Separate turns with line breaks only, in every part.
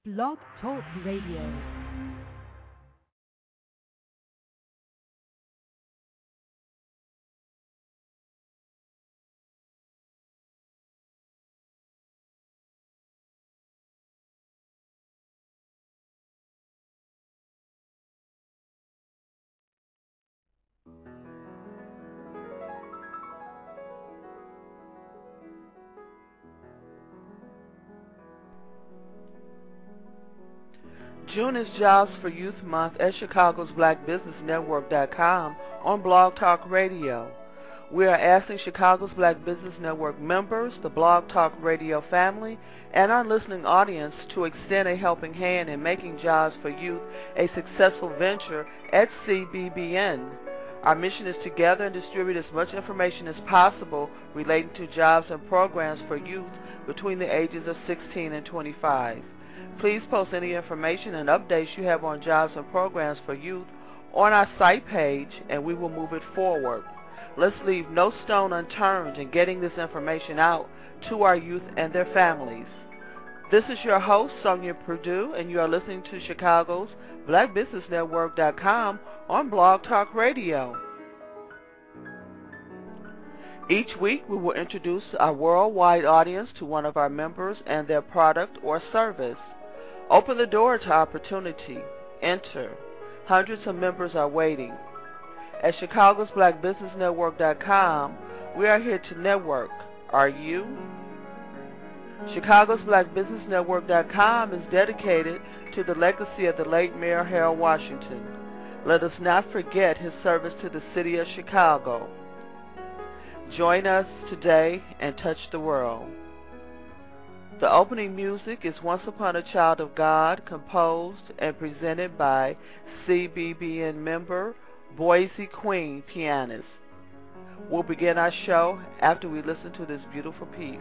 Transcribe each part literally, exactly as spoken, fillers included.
Blog Talk Radio.
June is Jobs for Youth Month at Chicago's Black Business Network dot com on Blog Talk Radio. We are asking Chicago's Black Business Network members, the Blog Talk Radio family, and our listening audience to extend a helping hand in making Jobs for Youth a successful venture at C B B N. Our mission is to gather and distribute as much information as possible relating to jobs and programs for youth between the ages of sixteen and twenty-five. Please post any information and updates you have on jobs and programs for youth on our site page, and we will move it forward. Let's leave no stone unturned in getting this information out to our youth and their families. This is your host, Sonia Purdue, and you are listening to Chicago's Black Business Network dot com on Blog Talk Radio. Each week, we will introduce our worldwide audience to one of our members and their product or service. Open the door to opportunity. Enter. Hundreds of members are waiting. At Chicago's Black Business Network dot com, we are here to network. Are you? Chicago's Black Business Network dot com is dedicated to the legacy of the late Mayor Harold Washington. Let us not forget his service to the city of Chicago. Join us today and touch the world. The opening music is Once Upon a Child of God, composed and presented by C B B N member Boise Queen pianist. We'll begin our show after we listen to this beautiful piece.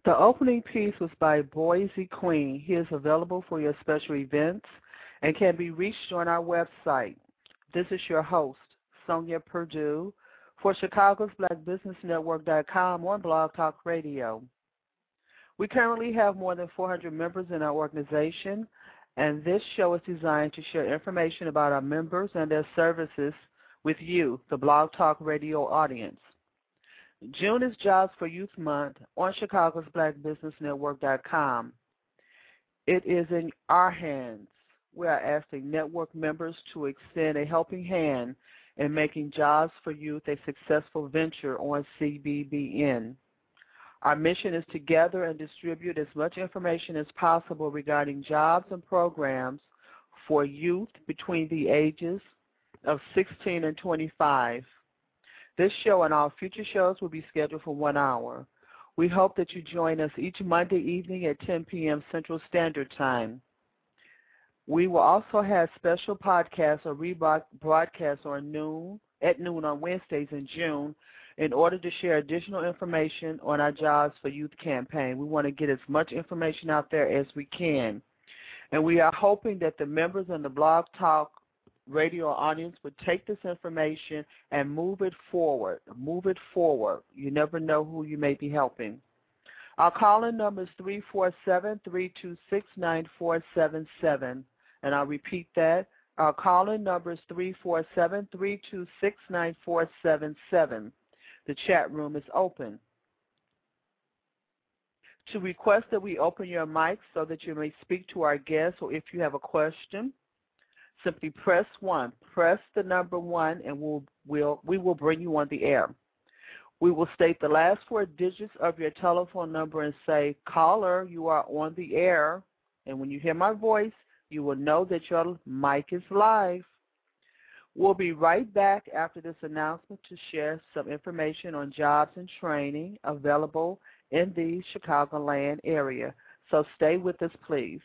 The opening piece was by Boise Queen. He is available for your special events and can be reached on our website. This is your host, Sonia Perdue, for Chicago's Black Business Network dot com on Blog Talk Radio. We currently have more than four hundred members in our organization, and this show is designed to share information about our members and their services with you, the Blog Talk Radio audience. June is Jobs for Youth Month on Chicago's Black Business Network dot com. It is in our hands. We are asking network members to extend a helping hand in making Jobs for Youth a successful venture on C B B N. Our mission is to gather and distribute as much information as possible regarding jobs and programs for youth between the ages of sixteen and twenty-five. This show and all future shows will be scheduled for one hour. We hope that you join us each Monday evening at ten p.m. Central Standard Time. We will also have special podcasts or rebroadcasts on noon, at noon on Wednesdays in June in order to share additional information on our Jobs for Youth campaign. We want to get as much information out there as we can. And we are hoping that the members in the Blog Talk Radio audience would take this information and move it forward. Move it forward. You never know who you may be helping. Our call-in number is three four seven, three two six, nine four seven seven. And I'll repeat that. Our call-in number is three four seven, three two six, nine four seven seven. The chat room is open. To request that we open your mic so that you may speak to our guests, or if you have a question, simply press one. Press the number one, and we'll, we'll, we will bring you on the air. We will state the last four digits of your telephone number and say, caller, you are on the air. And when you hear my voice, you will know that your mic is live. We'll be right back after this announcement to share some information on jobs and training available in the Chicagoland area. So stay with us, please.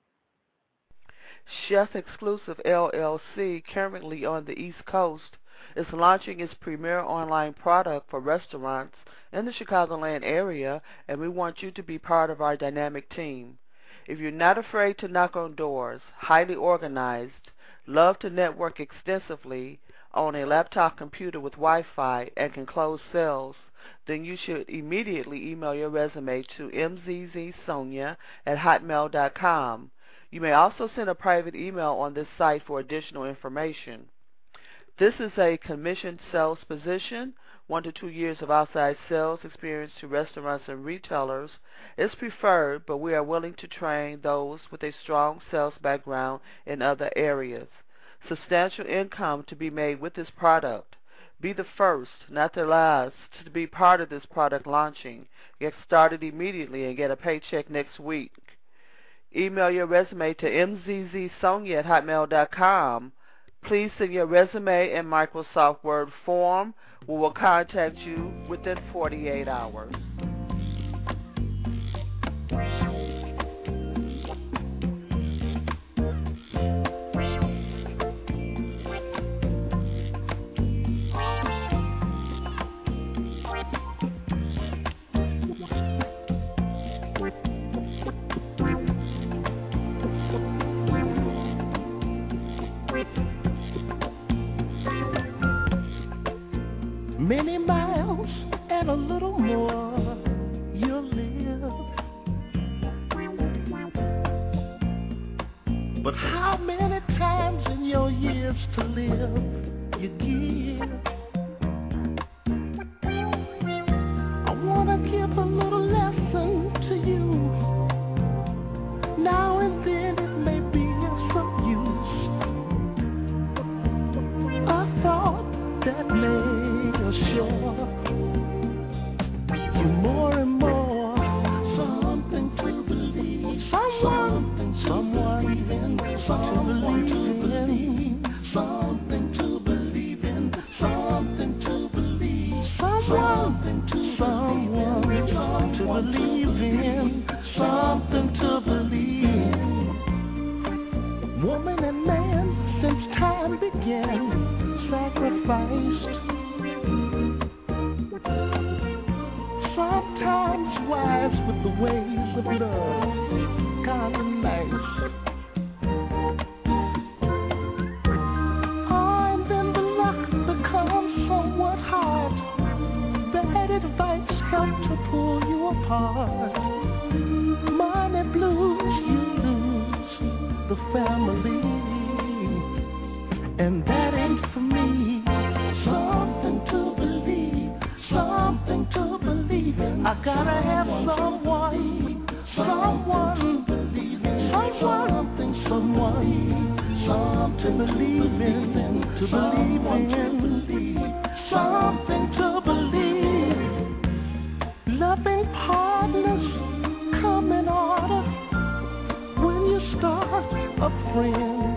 Chef Exclusive L L C, currently on the East Coast, is launching its premier online product for restaurants in the Chicagoland area, and we want you to be part of our dynamic team. If you're not afraid to knock on doors, highly organized, love to network extensively, own a laptop computer with Wi-Fi, and can close sales, then you should immediately email your resume to m z z sonia at hotmail dot com. You may also send a private email on this site for additional information. This is a commissioned sales position. One to two years of outside sales experience to restaurants and retailers is preferred, but we are willing to train those with a strong sales background in other areas. Substantial income to be made with this product. Be the first, not the last, to be part of this product launching. Get started immediately and get a paycheck next week. Email your resume to m z z sonia at hotmail dot com. Please send your resume in Microsoft Word form. We will contact you within forty-eight hours.
Many miles and a little more you'll live. But how many times in your years to live you give? I want to give a little lesson to you. Now and then it may be of some use. A thought that may sure more and more something to believe, someone, someone in, someone to believe, something to believe in, something to believe, something to someone to believe in, something to believe in. Woman and man since time began sacrificed. Sometimes wise with the someone, someone, something, someone, something to believe in, to believe in, something to believe. Loving partners come in order when you start a friend.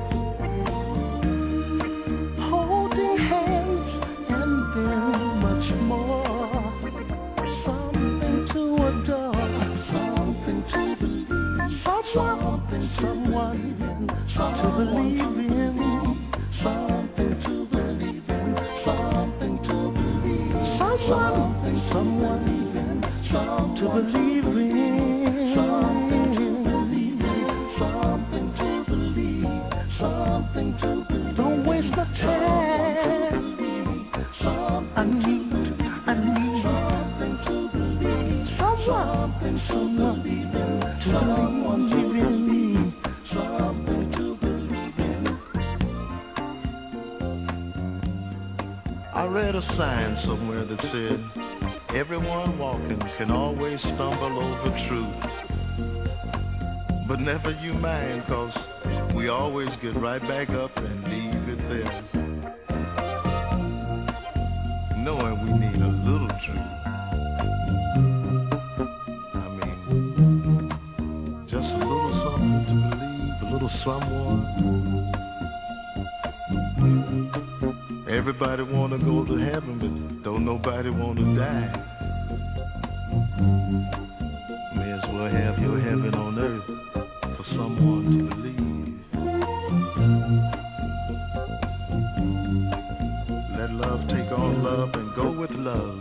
Holding hands and then much more. Something to adore, something to believe, something, someone to believe in, something to believe in, something to believe, someone, someone to believe in, something to believe in, something to believe, something to believe. Don't waste my time. I need, I need something to believe, something, someone to believe in me, something to believe in. I read a sign somewhere that said, everyone walking can always stumble over truth. But never you mind, cause we always get right back up and leave it there. Knowing we need a little truth. I mean, just a little something to believe, a little someone. Everybody wanna go to heaven, but don't nobody wanna die. May as well have your heaven on earth for someone to believe. Let love take on love and go with love.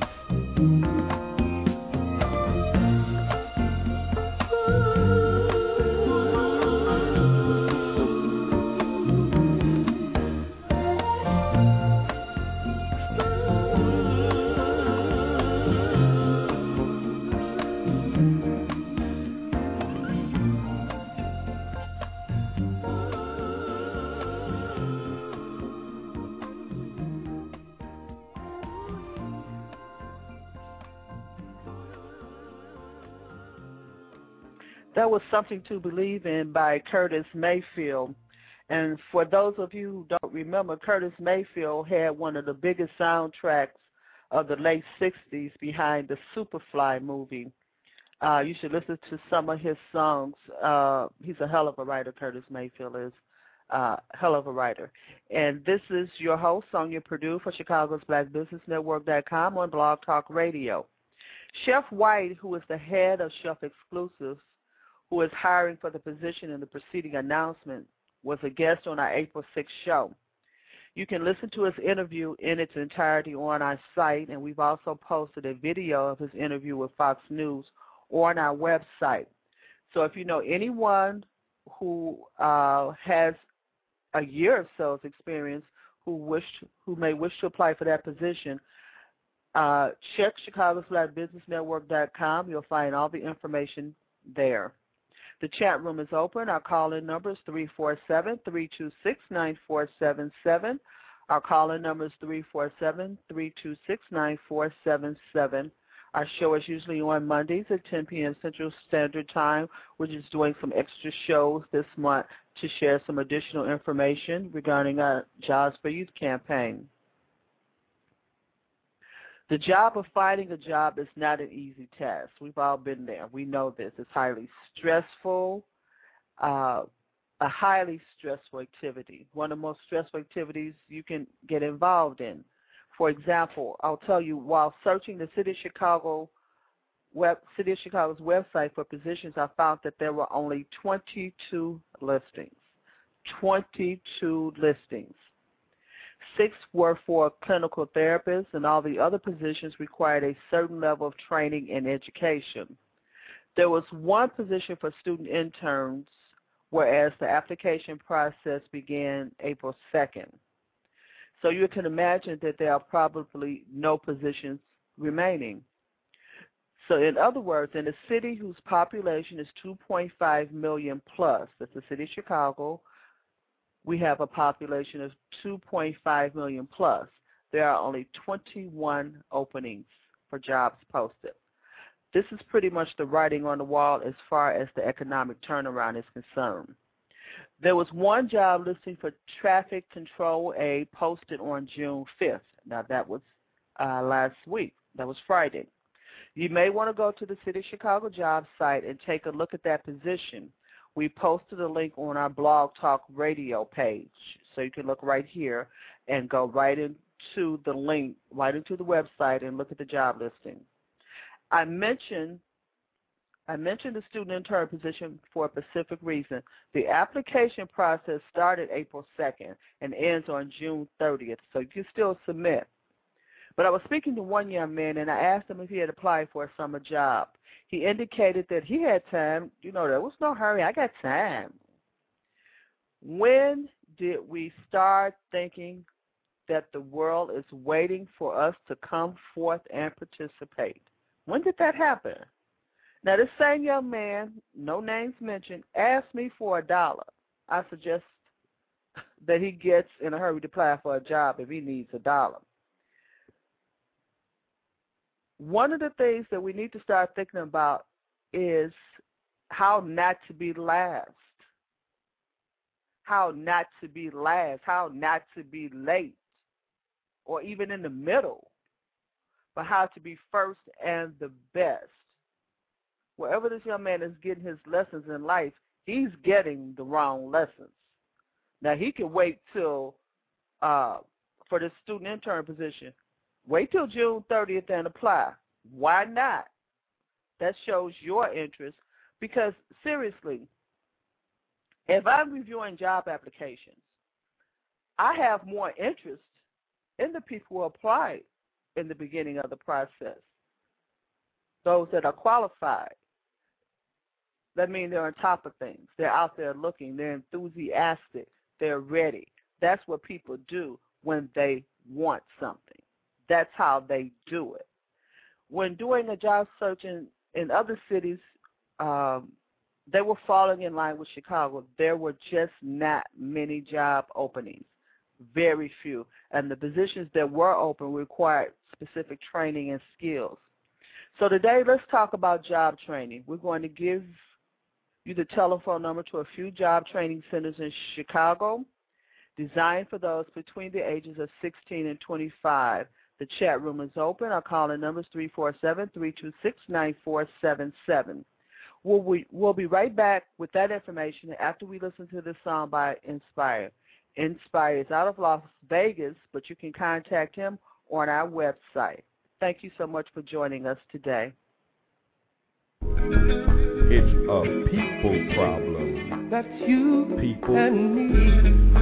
That was Something to Believe In by Curtis Mayfield. And for those of you who don't remember, Curtis Mayfield had one of the biggest soundtracks of the late sixties behind the Superfly movie. Uh, you should listen to some of his songs. Uh, he's a hell of a writer, Curtis Mayfield is. Uh, hell of a writer. And this is your host, Sonia Purdue, for Chicago's Black Business Network dot com on Blog Talk Radio. Chef White, who is the head of Chef Exclusives, who is hiring for the position in the preceding announcement, was a guest on our April sixth show. You can listen to his interview in its entirety on our site, and we've also posted a video of his interview with Fox News on our website. So if you know anyone who uh, has a year of sales experience who wish who may wish to apply for that position, uh, check Chicago's Black Business Network dot com. You'll find all the information there. The chat room is open. Our call-in number is three four seven, three two six, nine four seven seven. Our call-in number is three four seven, three two six, nine four seven seven. Our show is usually on Mondays at ten p.m. Central Standard Time. We're just doing some extra shows this month to share some additional information regarding our Jobs for Youth campaign. The job of finding a job is not an easy task. We've all been there. We know this. It's highly stressful, uh, a highly stressful activity, one of the most stressful activities you can get involved in. For example, I'll tell you, while searching the City of Chicago web, City of Chicago's website for positions, I found that there were only twenty-two listings. twenty-two listings. Six were for clinical therapists, and all the other positions required a certain level of training and education. There was one position for student interns, whereas the application process began April second. So you can imagine that there are probably no positions remaining. So in other words, in a city whose population is two point five million plus, that's the city of Chicago, we have a population of two point five million plus. There are only twenty-one openings for jobs posted. this is pretty much the writing on the wall as far as the economic turnaround is concerned. There was one job listing for traffic control aide posted on June fifth. Now, that was uh, last week. That was Friday. You may want to go to the City of Chicago job site and take a look at that position. We posted a link on our Blog Talk Radio page, so you can look right here and go right into the link, right into the website and look at the job listing. I mentioned I mentioned the student intern position for a specific reason. The application process started April second and ends on June thirtieth, so you can still submit. But I was speaking to one young man, and I asked him if he had applied for a summer job. He indicated that he had time. You know, there was no hurry. I got time. When did we start thinking that the world is waiting for us to come forth and participate? When did that happen? Now, this same young man, no names mentioned, asked me for a dollar. I suggest that he gets in a hurry to apply for a job if he needs a dollar. One of the things that we need to start thinking about is how not to be last, how not to be last, how not to be late or even in the middle, but how to be first and the best. Wherever this young man is getting his lessons in life, he's getting the wrong lessons. Now, he can wait till, uh, for this student intern position, wait till June thirtieth and apply. Why not? That shows your interest because, seriously, if I'm reviewing job applications, I have more interest in the people who applied in the beginning of the process, those that are qualified. That means they're on top of things. They're out there looking. They're enthusiastic. They're ready. That's what people do when they want something. That's how they do it. When doing a job search in, in other cities, um, they were falling in line with Chicago. There were just not many job openings, very few. And the positions that were open required specific training and skills. So today, let's talk about job training. We're going to give you the telephone number to a few job training centers in Chicago, designed for those between the ages of sixteen and twenty-five. The chat room is open. Our calling number is three four seven, three two six, nine four seven seven. We'll, we, we'll be right back with that information after we listen to this song by Inspire. Inspire is out of Las Vegas, but you can contact him on our website. Thank you so much for joining us today.
It's a people problem.
That's you
people.
and me.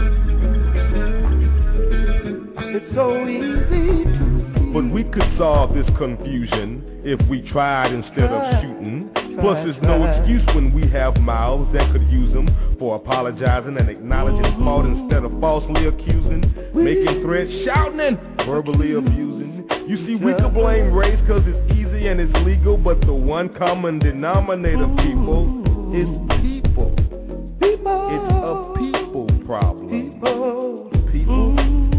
It's so easy to see.
But we could solve this confusion if we tried instead of shooting. Plus, there's no excuse when we have mouths that could use them for apologizing and acknowledging fault instead of falsely accusing, making threats, shouting, and verbally abusing. You see, we could blame race because it's easy and it's legal, but the one common denominator, people, is people.
People.
It's a people problem.
People.
People.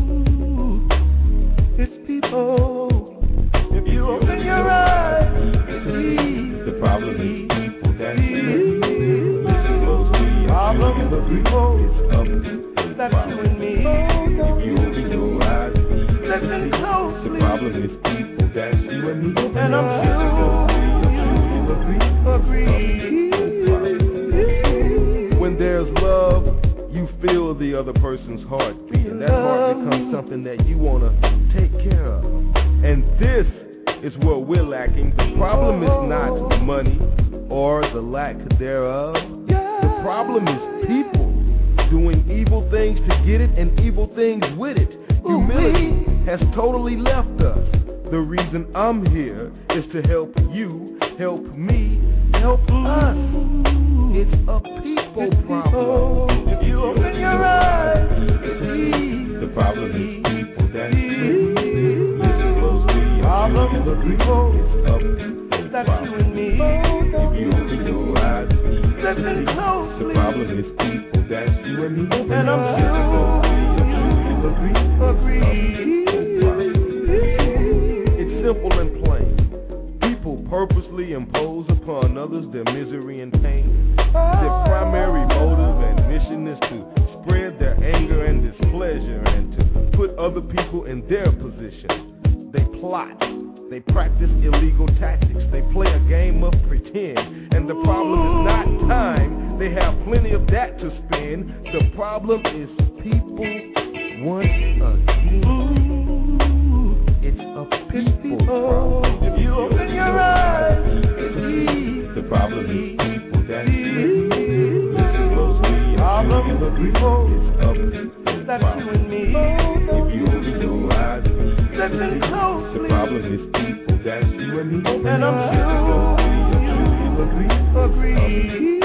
It's people. If you open your eyes, see.
The problem is people that we
problem
of
people.
It's a people
That's you and me.
If you open your eyes,
Listen closely.
the problem is people that's you and me.
And I'm sure you agree. agree.
When there's love, you feel the other person's heartbeat, and that heart becomes something that you want to take care of. And this is what we're lacking. The problem is not money or the lack thereof. The problem is people doing evil things to get it and evil things with it. Humility has totally left us. The reason I'm here is to help you, help me, help us. It's a people
It's
problem.
people. If you open your eyes, see.
The problem is people that listen closely.
Problem
You'll agree.
people.
It's a people
That's
problem.
you and me.
If you open your eyes, see.
Listen closely.
The problem is people that's you and me.
And I'm sure
you'll agree.
agree.
It's simple and plain. People purposely they impose upon others their misery and pain. Their primary motive and mission is to spread their anger and displeasure and to put other people in their position. They plot, they practice illegal tactics, they play a game of pretend, and the problem is not time, they have plenty of that to spend. The problem is people once again. It's a people problem.
If you open your eyes,
the problem is people that listen closely. Problem is a people. It's a people
that's you and me.
If you open your eyes,
listen closely.
The problem is people that's you and me.
And I'm sure you agree.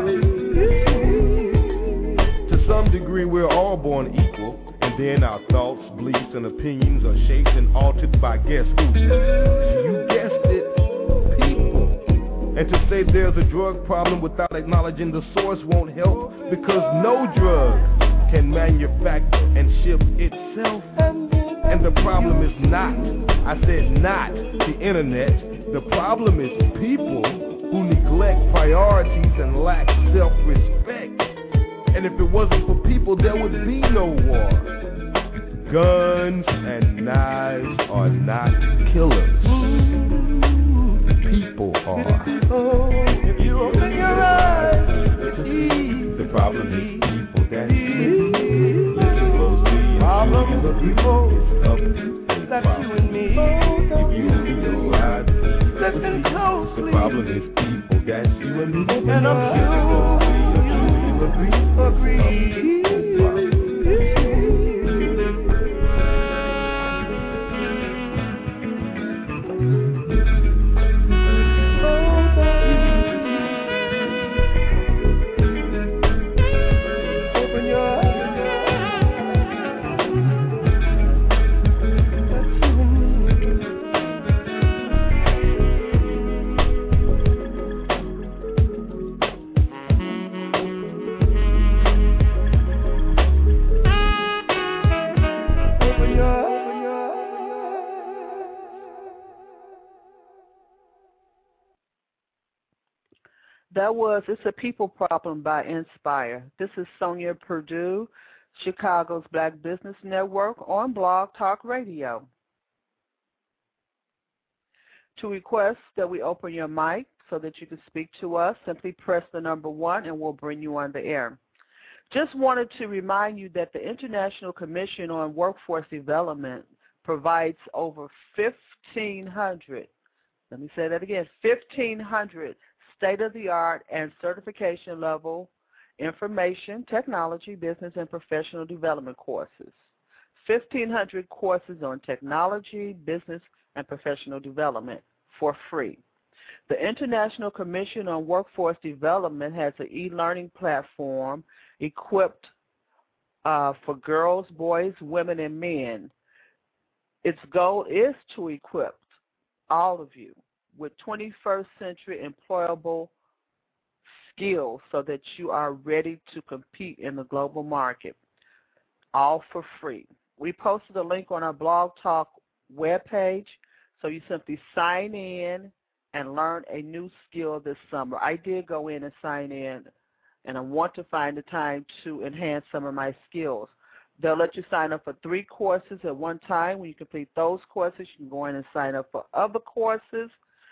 To some degree, we're all born equal. And then our thoughts, beliefs, and opinions are shaped and altered by guess who? You guessed it, people. And to say there's a drug problem without acknowledging the source won't help, because no drug can manufacture and ship itself. And the problem is not, I said not, the internet. The problem is people who neglect priorities and lack self-respect. And if it wasn't for people, there would be no war. Guns and knives are not killers. People are.
If you open your eyes,
the problem is people that listen closely.
Problem is the people.
It's
that's you and me.
If you open your eyes,
listen closely.
The problem is people that's you and me.
And I'm sure you agree. agree.
That was It's a People Problem by Inspire. This is Sonia Purdue, Chicago's Black Business Network on Blog Talk Radio. To request that we open your mic so that you can speak to us, simply press the number one and we'll bring you on the air. Just wanted to remind you that the International Commission on Workforce Development provides over fifteen hundred, let me say that again, fifteen hundred state-of-the-art and certification level information, technology, business, and professional development courses. fifteen hundred courses on technology, business, and professional development for free. The International Commission on Workforce Development has an e-learning platform equipped uh, for girls, boys, women, and men. Its goal is to equip all of you with twenty-first century employable skills so that you are ready to compete in the global market, all for free. We posted a link on our Blog Talk webpage, so you simply sign in and learn a new skill this summer. I did go in and sign in, and I want to find the time to enhance some of my skills. They'll let you sign up for three courses at one time. When you complete those courses, you can go in and sign up for other courses.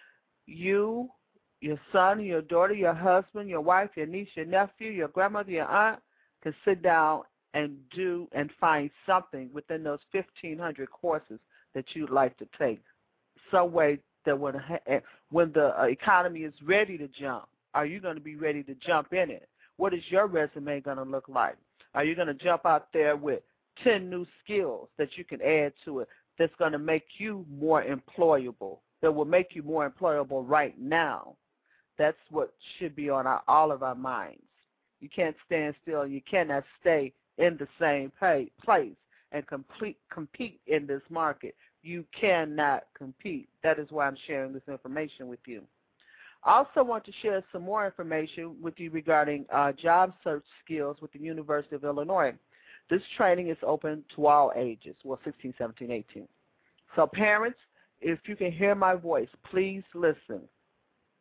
You, your son, your daughter, your husband, your wife, your niece, your nephew, your grandmother, your aunt can sit down and do and find something within those fifteen hundred courses that you'd like to take. Some way that when, when the economy is ready to jump, are you going to be ready to jump in it? What is your resume going to look like? Are you going to jump out there with ten new skills that you can add to it that's going to make you more employable, that will make you more employable right now? That's what should be on our, all of our minds. You can't stand still. You cannot stay in the same pay, place and complete, compete in this market. You cannot compete. That is why I'm sharing this information with you. I also want to share some more information with you regarding uh, job search skills with the University of Illinois. This training is open to all ages, well, sixteen, seventeen, eighteen. So parents, if you can hear my voice, please listen.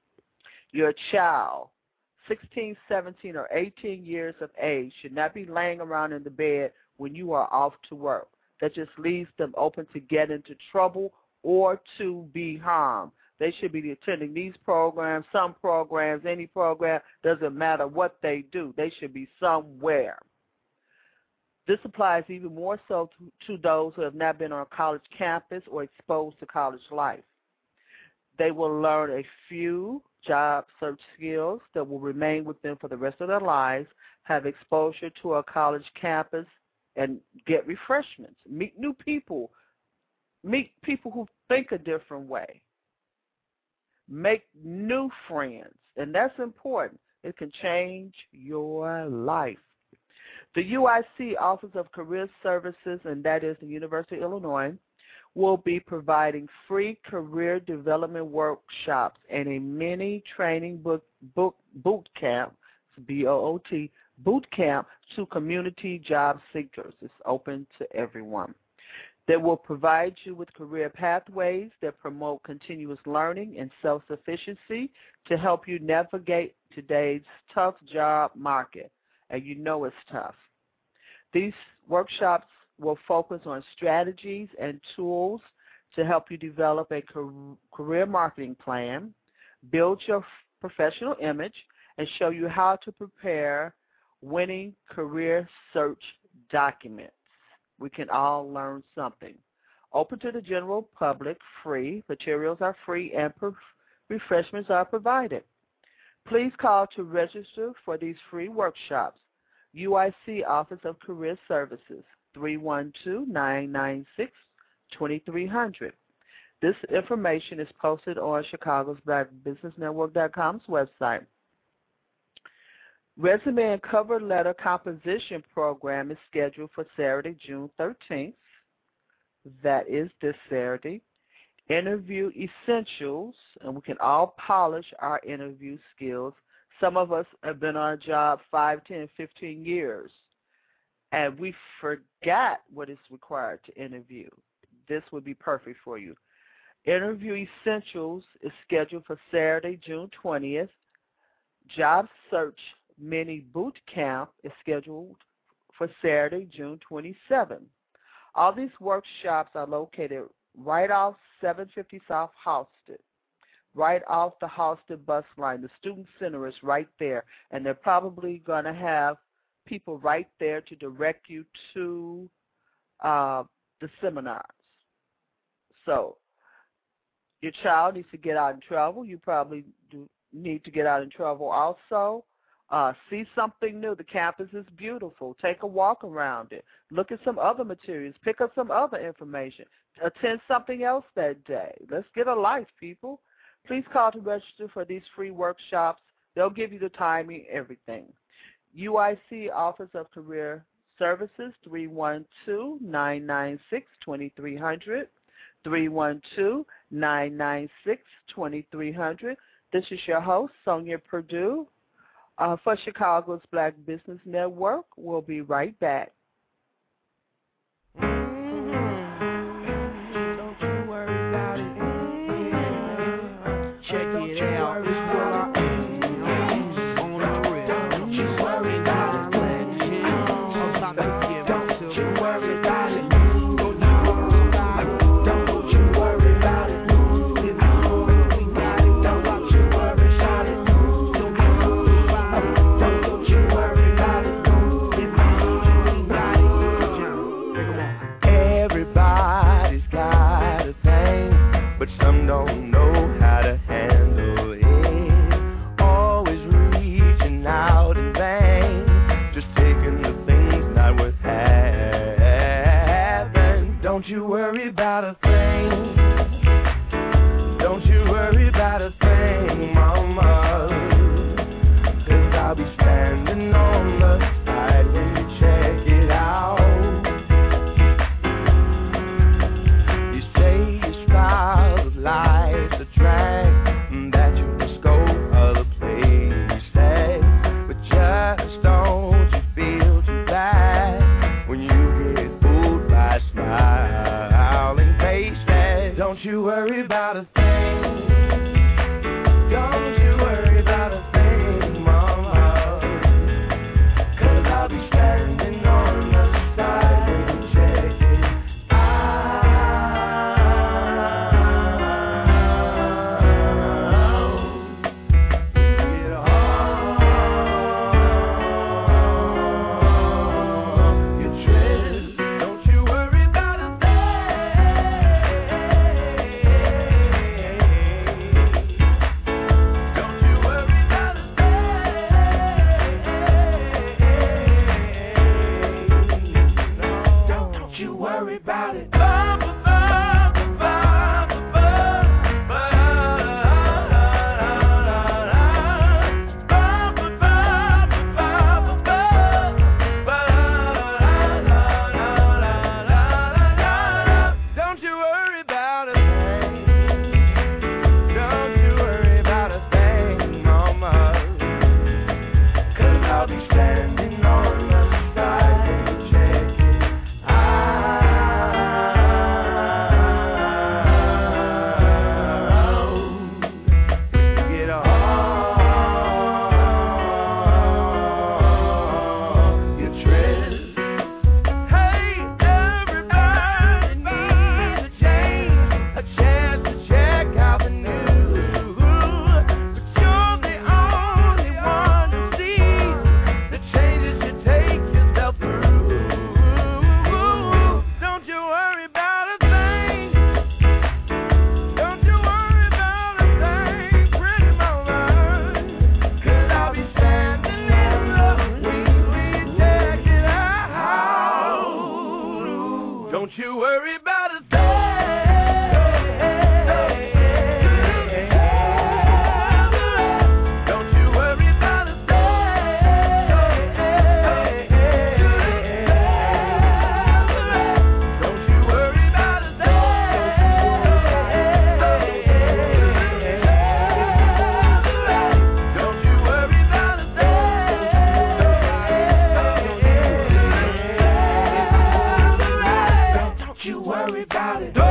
Your child, sixteen, seventeen, or eighteen years of age, should not be laying around in the bed when you are off to work. That just leaves them open to get into trouble or to be harmed. They should be attending these programs, some programs, any program, doesn't matter what they do. They should be somewhere. This applies even more so to, to those who have not been on a college campus or exposed to college life. They will learn a few job search skills that will remain with them for the rest of their lives, have exposure to a college campus, and get refreshments, meet new people, meet people who think a different way, make new friends, and that's important. It can change your life. The U I C Office of Career Services, and that is the University of Illinois, will be providing free career development workshops and a mini training book, book boot camp, B O O T, boot camp to community job seekers. It's open to everyone. They will provide you with career pathways that promote continuous learning and self-sufficiency to help you navigate today's tough job market, and you know it's tough. These workshops will focus on strategies and tools to help you develop a career marketing plan, build your professional image, and show you how to prepare winning career search documents. We can all learn something. Open to the general public, free. Materials are free and refreshments are provided. Please call to register for these free workshops. U I C Office of Career Services, three one two, nine nine six, two three zero zero. This information is posted on Chicago's Black Business Network dot com's website. Resume and cover letter composition program is scheduled for Saturday, June thirteenth. That is this Saturday. Interview essentials, and we can all polish our interview skills. Some of us have been on a job five, ten, fifteen years, and we forgot what is required to interview. This would be perfect for you. Interview essentials is scheduled for Saturday, June twentieth. Job search mini boot camp is scheduled for Saturday, June twenty-seventh. All these workshops are located right off seven fifty South Halsted, right off the Halsted bus line. The student center is right there, and they're probably going to have people right there to direct you to uh, the seminars. So your child needs to get out and travel. You probably do need to get out and travel also. Uh, see something new. The campus is beautiful. Take a walk around it. Look at some other materials. Pick up some other information. Attend something else that day. Let's get a life, people. Please call to register for these free workshops. They'll give you the timing, everything. U I C Office of Career Services, three one two, nine nine six, two three zero zero, three one two, nine nine six, two three zero zero. This is your host, Sonia Perdue. Uh, for Chicago's Black Business Network. We'll be right back.
Mm-hmm. Don't you worry about it. Mm-hmm. Check Don't it out. It's what I on the real. Don't you worry about it. Don't you worry about it.
Some don't know how to handle it. Always reaching out in vain, just taking the things not worth having. Don't you worry about a thing. Don't you worry about a thing, mama. 'Cause I'll be standing on the side when you check it out. You say you strive life's a drag, that you must go other places, but just don't you feel too bad when you get fooled by smiling faces. Don't you worry about a thing. Don't you worry about I'll be standing on the side and check it out. Get all your tricks. Hey, everybody needs a change, a chance to check out the news. But you're the only one who sees the changes you take yourself through. Don't you worry about a thing. Don't you worry about a thing, pretty mama. 'Cause I'll be standing in the wings when you check it out. Don't you worry about a thing. Don't you worry about a thing. Don't you worry about a thing. Don't you worry about a thing. Don't you worry about it.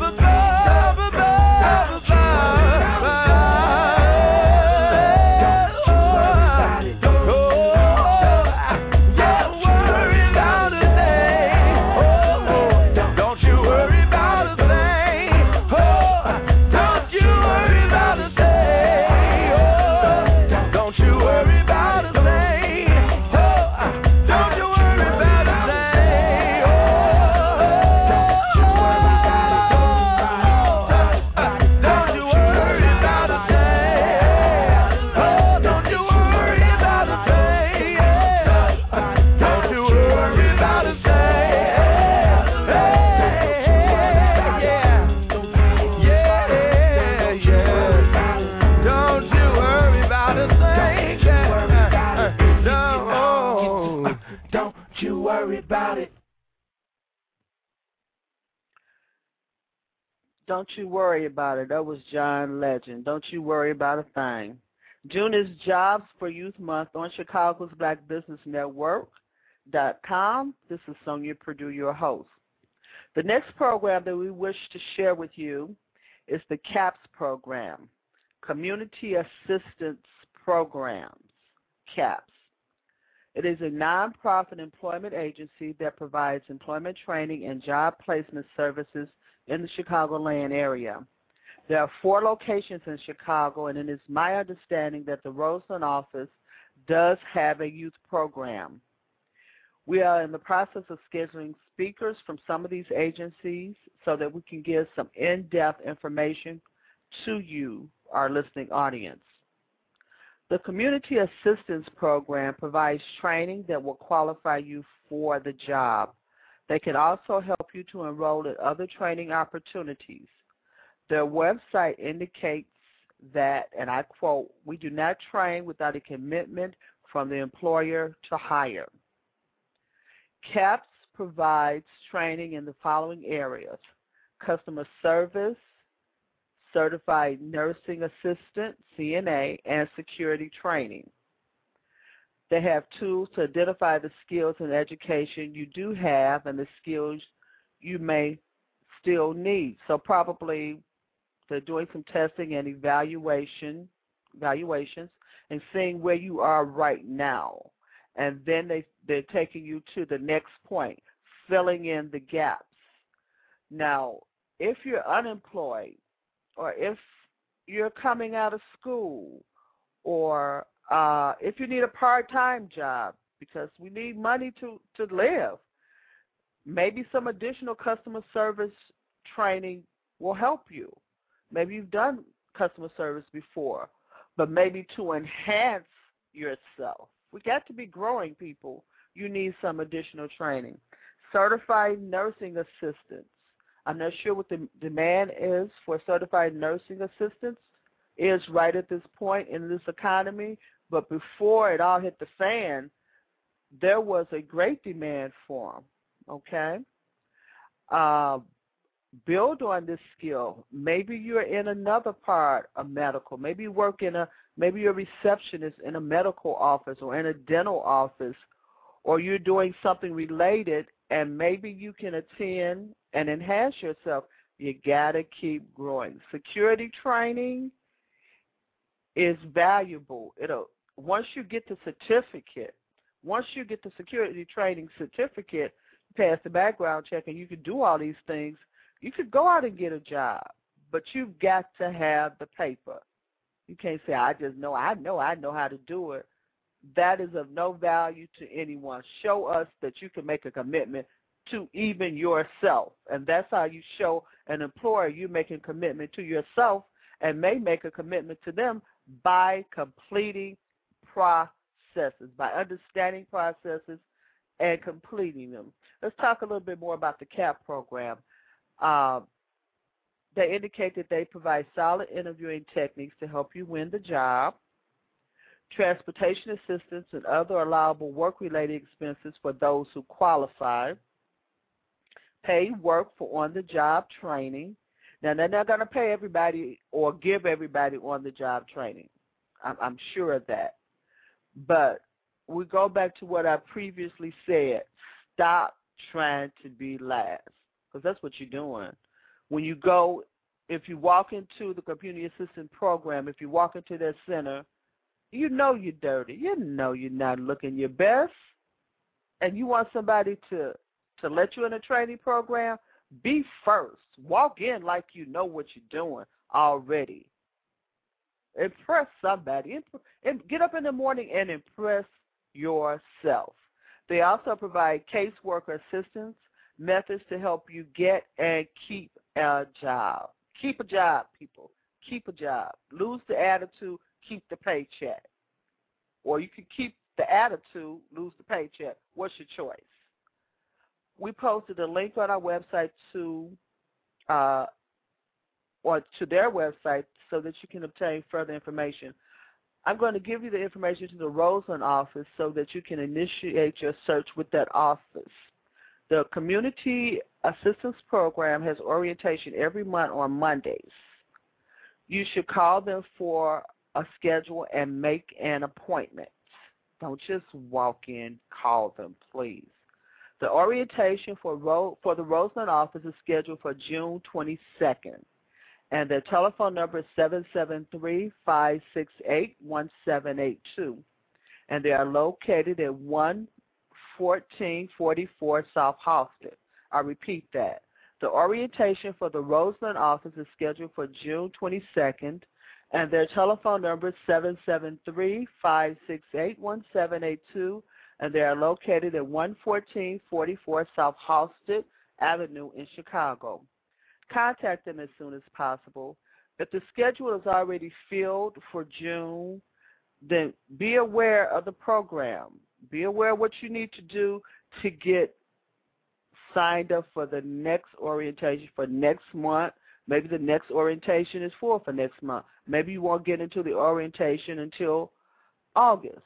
Don't you worry about it. That was John Legend. Don't you worry about a thing. June is Jobs for Youth Month on Chicago's Black Business Network dot com. This is Sonia Purdue, your host. The next program that we wish to share with you is the CAPS program, Community Assistance Programs, CAPS. It is a nonprofit employment agency that provides employment training and job placement services in the Chicagoland area. There are four locations in Chicago, and it is my understanding that the Roseland office does have a youth program. We are in the process of scheduling speakers from some of these agencies so that we can give some in-depth information to you, our listening audience. The Community Assistance Program provides training that will qualify you for the job. They can also help you to enroll in other training opportunities. Their website indicates that, and I quote, "We do not train without a commitment from the employer to hire." CAPS provides training in the following areas: customer service, certified nursing assistant, C N A, and security training. They have tools to identify the skills and education you do have and the skills you may still need. So probably they're doing some testing and evaluation, evaluations and seeing where you are right now. And then they, they're taking you to the next point, filling in the gaps. Now, if you're unemployed or if you're coming out of school or Uh, if you need a part-time job, because we need money to, to live, maybe some additional customer service training will help you. Maybe you've done customer service before, but maybe to enhance yourself. We got to be growing people. You need some additional training. Certified nursing assistants. I'm not sure what the demand is for certified nursing assistants is right at this point in this economy, but before it all hit the fan, there was a great demand for them, okay? Uh, build on this skill. Maybe you're in another part of medical. Maybe you work in a Maybe you're a receptionist in a medical office or in a dental office, or you're doing something related, and maybe you can attend and enhance yourself. You got to keep growing. Security training is valuable. It'll once you get the certificate, once you get the security training certificate, pass the background check, and you can do all these things, you could go out and get a job, but you've got to have the paper. You can't say, I just know, I know, I know how to do it. That is of no value to anyone. Show us that you can make a commitment to even yourself, and that's how you show an employer you're making a commitment to yourself and may make a commitment to them by completing processes, by understanding processes and completing them. Let's talk a little bit more about the C A P program. Uh, they indicate that they provide solid interviewing techniques to help you win the job, transportation assistance and other allowable work-related expenses for those who qualify, paid work for on-the-job training. Now, they're not going to pay everybody or give everybody on-the-job training. I'm, I'm sure of that. But we go back to what I previously said. Stop trying to be last, because that's what you're doing. When you go, if you walk into the community assistant program, if you walk into their center, you know you're dirty. You know you're not looking your best. And you want somebody to, to let you in a training program, be first. Walk in like you know what you're doing already. Impress somebody. And get up in the morning and impress yourself. They also provide caseworker assistance, methods to help you get and keep a job. Keep a job, people. Keep a job. Lose the attitude, keep the paycheck. Or you can keep the attitude, lose the paycheck. What's your choice? We posted a link on our website to uh, or to their website so that you can obtain further information. I'm going to give you the information to the Roseland office so that you can initiate your search with that office. The Community Assistance Program has orientation every month on Mondays. You should call them for a schedule and make an appointment. Don't just walk in, call them, please. The orientation for, Ro for the Roseland office is scheduled for June twenty-second. And their telephone number is seven seven three, five six eight, one seven eight two. And they are located at one fourteen forty-four South Halsted. I repeat that. The orientation for the Roseland office is scheduled for June twenty-second. And their telephone number is seven seven three, five six eight, one seven eight two. And they are located at one fourteen forty-four South Halsted Avenue in Chicago. Contact them as soon as possible. If the schedule is already filled for June, then be aware of the program. Be aware of what you need to do to get signed up for the next orientation for next month. Maybe the next orientation is full for next month. Maybe you won't get into the orientation until August.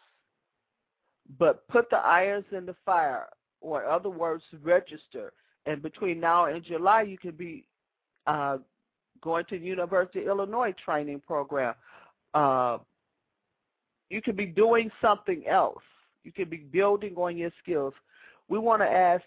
But put the irons in the fire, or in other words, register. And between now and July, you can be uh, going to the University of Illinois training program. Uh, you could be doing something else. You could be building on your skills. We want to ask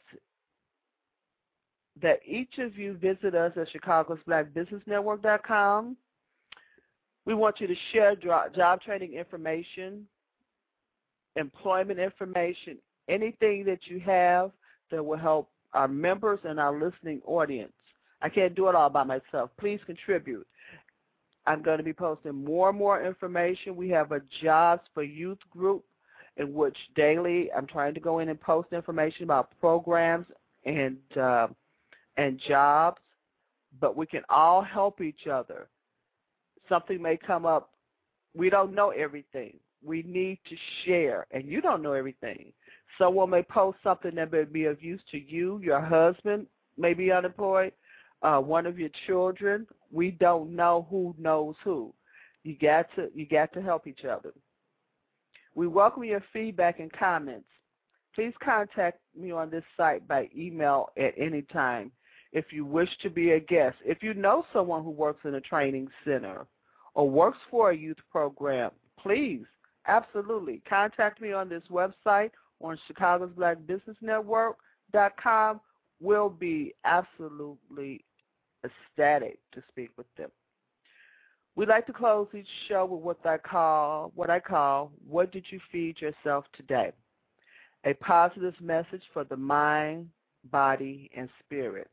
that each of you visit us at Chicago's Black Business Network dot com. We want you to share job training information, employment information, anything that you have that will help our members and our listening audience. I can't do it all by myself. Please contribute. I'm going to be posting more and more information. We have a Jobs for Youth group in which daily I'm trying to go in and post information about programs and uh, and jobs, but we can all help each other. Something may come up. We don't know everything. We need to share, and you don't know everything. Someone may post something that may be of use to you. Your husband may be unemployed, uh, one of your children. We don't know who knows who. You got to you got to help each other. We welcome your feedback and comments. Please contact me on this site by email at any time if you wish to be a guest. If you know someone who works in a training center or works for a youth program, please, absolutely, contact me on this website on Chicago's Black Business Network dot com. We'll be absolutely ecstatic to speak with them. We like to close each show with what I call, what I call, what did you feed yourself today? A positive message for the mind, body, and spirit.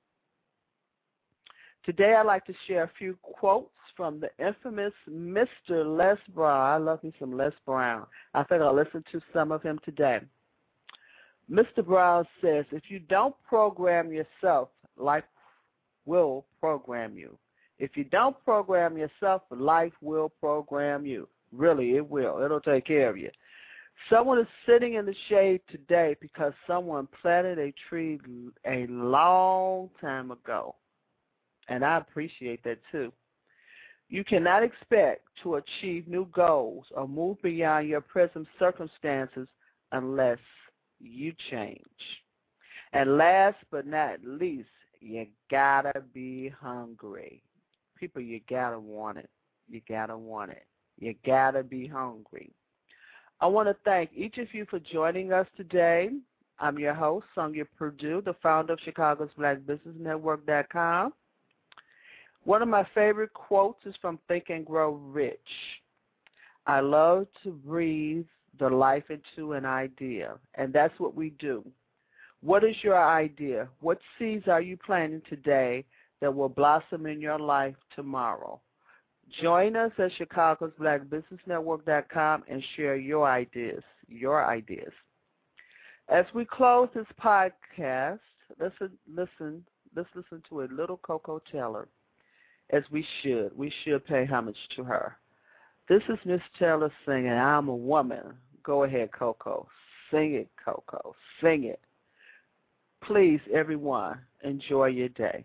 Today I'd like to share a few quotes from the infamous Mister Les Brown. I love me some Les Brown. I think I'll listen to some of him today. Mister Brown says, if you don't program yourself, life will program you. If you don't program yourself, life will program you. Really, it will. It'll take care of you. Someone is sitting in the shade today because someone planted a tree a long time ago. And I appreciate that too. You cannot expect to achieve new goals or move beyond your present circumstances unless you change. And last but not least, you gotta be hungry. People, you gotta want it. You gotta want it. You gotta be hungry. I want to thank each of you for joining us today. I'm your host, Sonia Purdue, the founder of Chicago's Black Business Network dot com. One of my favorite quotes is from Think and Grow Rich. I love to breathe the life into an idea, and that's what we do. What is your idea? What seeds are you planting today that will blossom in your life tomorrow? Join us at Chicago's Black Business Network dot com and share your ideas, your ideas. As we close this podcast, listen, listen, let's listen to a little Coco Taylor, as we should. We should pay homage to her. This is Miss Taylor singing, I'm a Woman. Go ahead, Coco. Sing it, Coco. Sing it. Please, everyone, enjoy your day.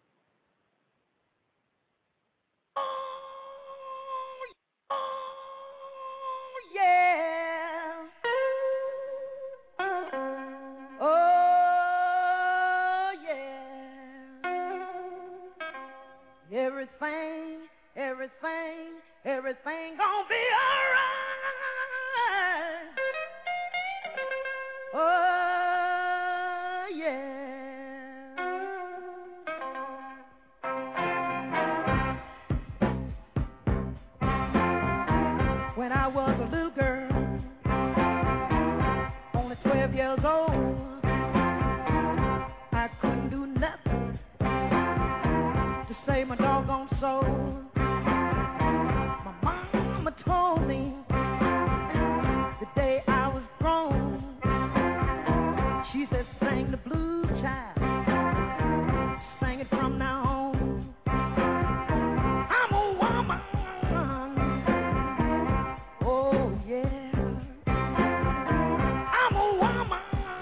Everything, everything, everything gonna be alright. Oh, yeah. When I was a little girl, only twelve years old, I couldn't do nothing to save my doggone soul. My mama told me the day I was grown, she said, sing the blues, child, sing it from now on. I'm a woman, oh yeah, I'm a woman,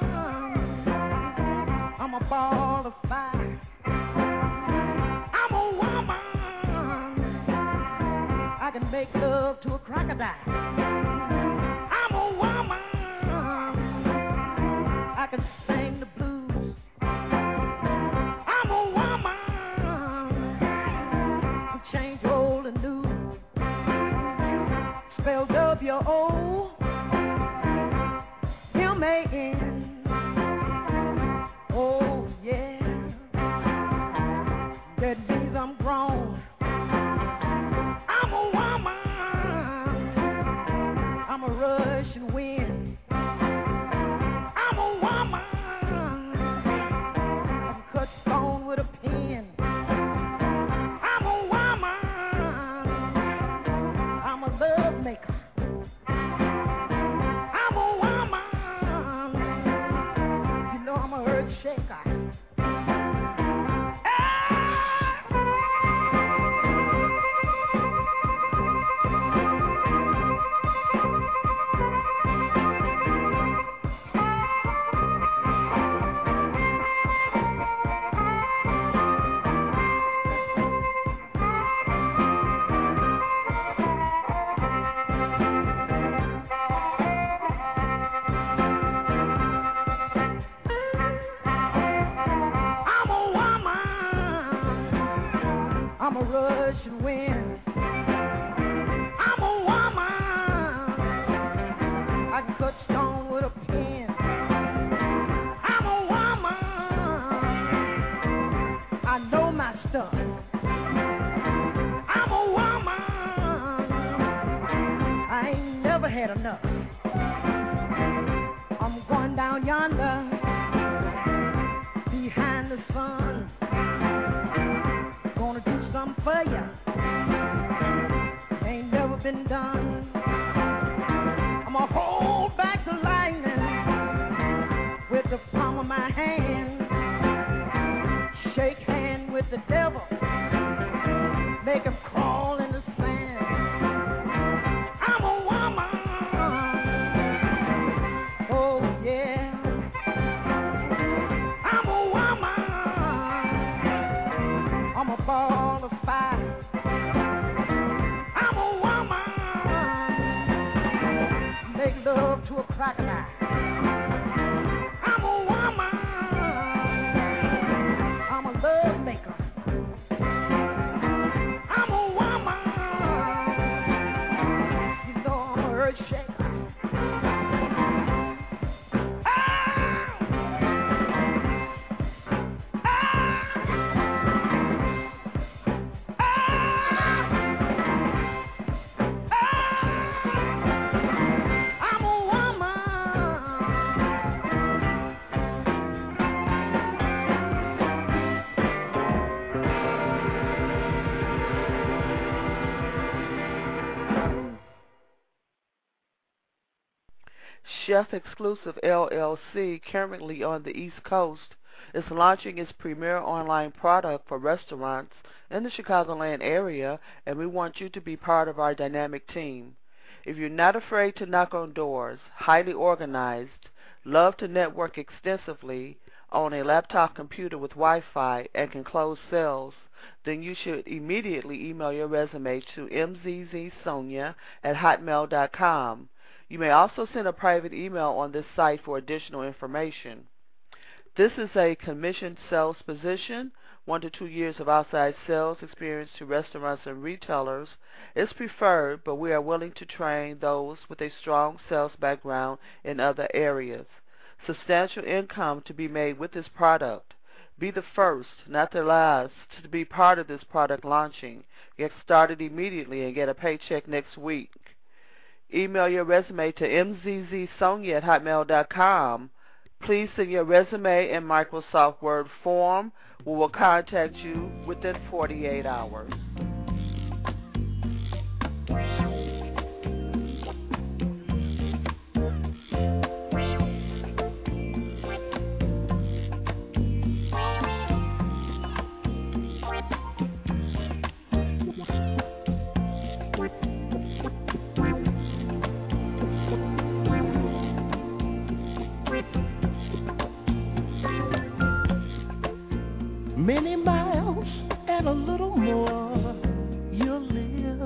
I'm a ball of fire. I can make love to a crocodile. I'm a woman. I can sing the blues. I'm a woman. I can change old and new. Spell W O M A N. Oh yeah. That means I'm grown. I'm a Russian wind. I'm a woman. I can cut stone with a pen. I'm a woman. I'm a love maker. I'm a woman. You know I'm a earth shaker. I'm a Russian wind. I'm a woman. can cut stone with a pen. I'm a woman. I know my stuff. I'm a woman. I ain't never had enough. I'm going down yonder behind the sun. Gonna do something for ya. Ain't never been done. I'ma hold back the lightning with the palm of my hand. Shake hand with the devil. Make him crawl in the sand. I'm a woman. Oh yeah. I'm a woman. I'm a ball of fire. I'm a woman. Make love to a crocodile. I'm a woman. I'm a love maker. I'm a woman. You know I'm a earth shaker. Ah! Ah! Ah! I'm a woman.
Chef Exclusive L L C, currently on the East Coast, is launching its premier online product for restaurants in the Chicagoland area, and we want you to be part of our dynamic team. If you're not afraid to knock on doors, highly organized, love to network extensively, own a laptop computer with Wi-Fi, and can close sales, then you should immediately email your resume to m z z sonia at hotmail dot com. You may also send a private email on this site for additional information. This is a commissioned sales position. One to two years of outside sales experience to restaurants and retailers is preferred, but we are willing to train those with a strong sales background in other areas. Substantial income to be made with this product. Be the first, not the last, to be part of this product launching. Get started immediately and get a paycheck next week. Email your resume to m z z sonia at hotmail dot com. Please send your resume in Microsoft Word form. We will contact you within forty-eight hours.
Many miles and a little more you'll live.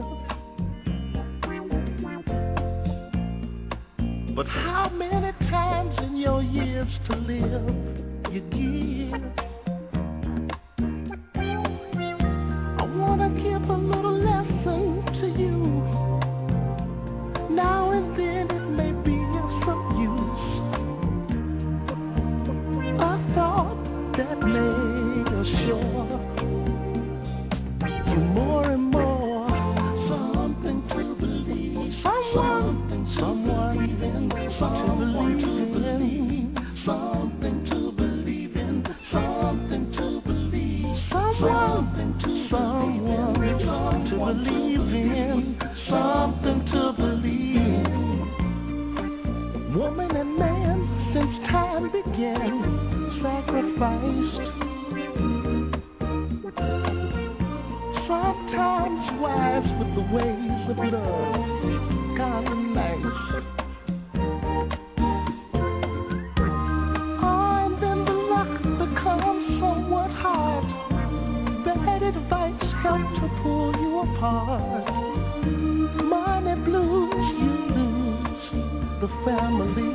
But how many times in your years to live you give? I want to give a little lesson to you. Now and then it may be of some use. A thought that may sure you more and more something to believe, someone, someone even someone to believe, something to believe in, something to believe, something to someone to believe in, something to believe. Woman and man since time began sacrificed. Sometimes wise with the ways of love, kind of nice. Oh, and then the luck becomes somewhat hard. Bad advice help to pull you apart. Money blues, you lose the family,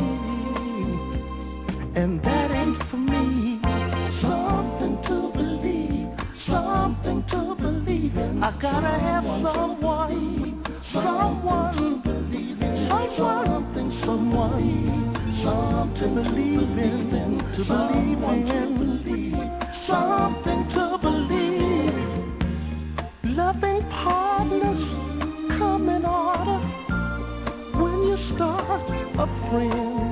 and that ain't for me. Something to believe, something to believe in. I gotta have someone, someone to believe in, someone, someone to believe in, to believe in, something to believe. Loving partners come in order when you start a friend.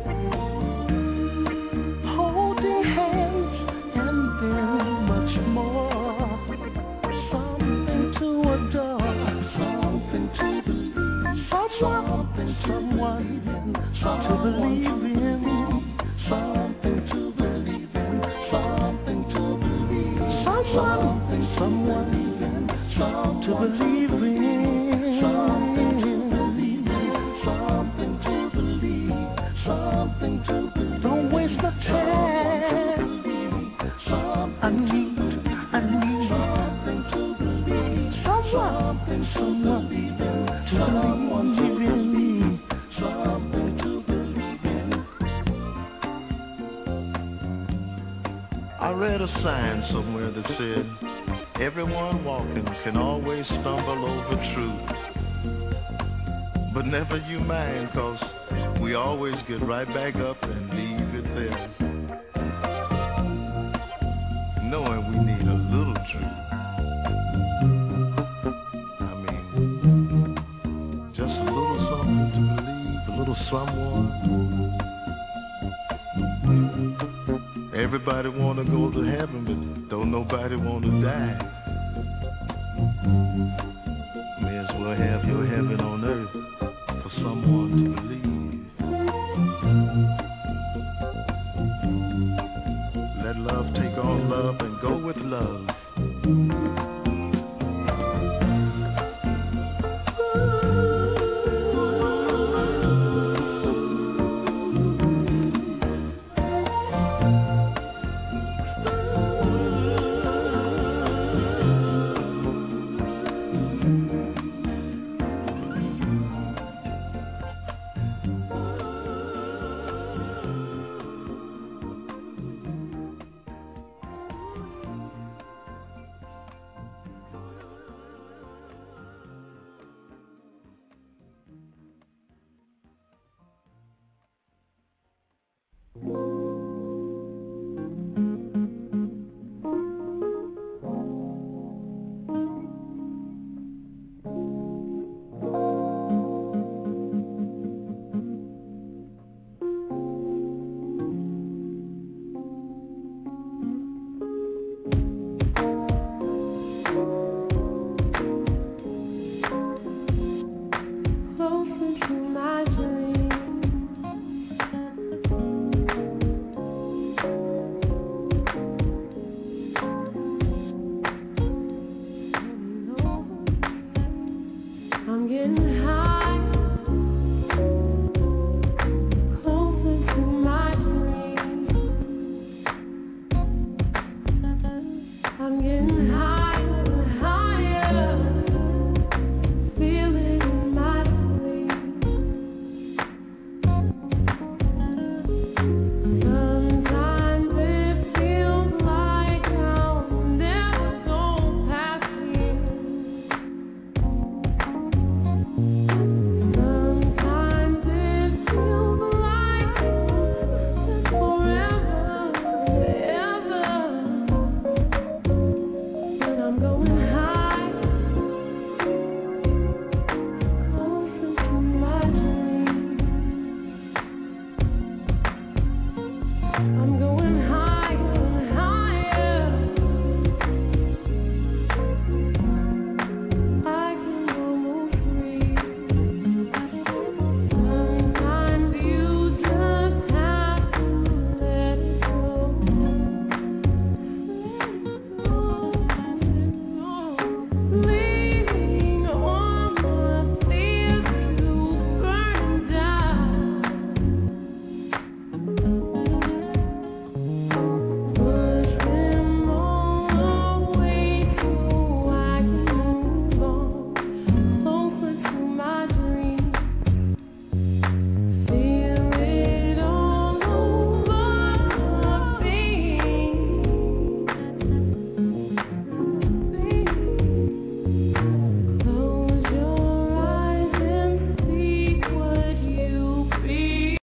Holding hands and then much more. Something to adore, something to believe, something, someone to believe in. Something to believe in, something to believe, someone, someone to believe in, something to believe in, something to believe, something to believe. Don't waste my time. I need, I need something to believe, someone, someone to believe in me, something to believe in.
I read a sign somewhere that said, everyone walking can always stumble over truth. But never you mind, cause we always get right back up and leave it there. Knowing we need a little truth. I mean, just a little something to believe, a little someone. Everybody wanna go to heaven, but don't nobody wanna die. May as well have your heaven on earth for someone to believe. Let love take on love and go with love.